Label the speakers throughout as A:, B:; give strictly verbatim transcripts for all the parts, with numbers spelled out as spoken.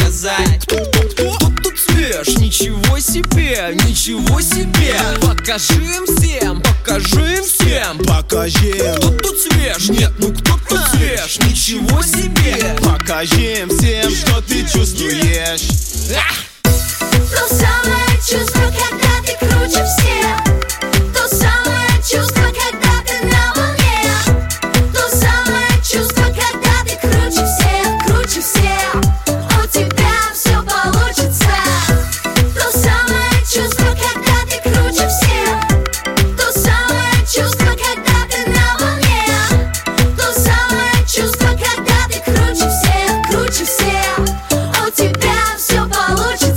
A: сказать.
B: Кто, кто, кто? Кто тут свеж? Ничего себе, ничего себе. Покажи им всем, покажи им всем.
C: Покажи им.
B: Кто тут свеж? Нет, ну кто тут свеж? Ничего себе.
C: Покажи им всем, что ты чувствуешь.
D: То самое чувство, когда ты круче всех. То самое чувство, когда ты на волне. То самое чувство, когда ты круче всех, круче всех. У тебя все получится. То самое чувство, когда ты круче всех. То самое чувство, когда ты на волне. То самое чувство, когда ты круче всех, круче всех. У тебя все получится.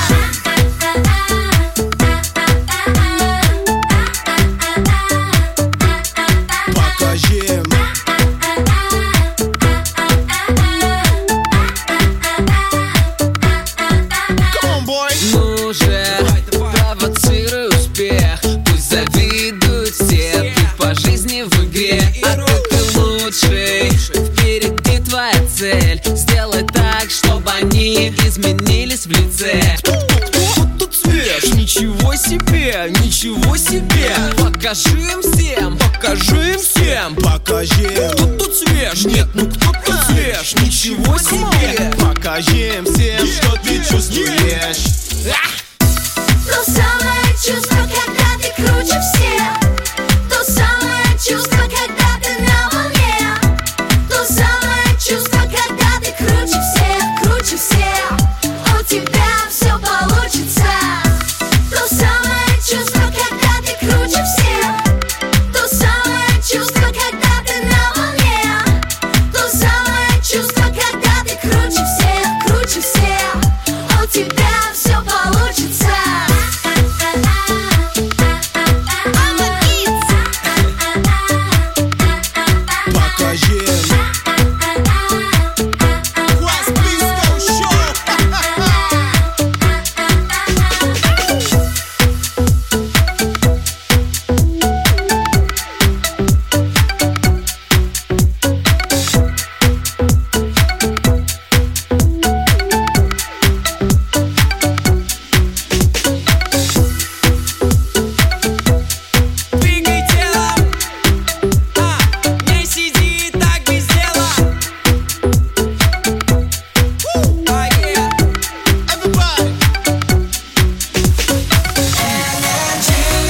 B: Ну же, провоцируй успех. Пусть завидуют все. Ты по жизни в игре, а ты, ты лучший. Впереди твоя цель. Сделай так, чтобы они изменились в лице.
A: Кто тут свеж? Ничего себе, ничего себе.
B: Покажи им всем,
A: Покажи им всем.
C: Покажи им.
A: Кто тут свеж? Нет, ну кто тут свеж? Ничего себе.
C: Покажи им всем, что ты чувствуешь.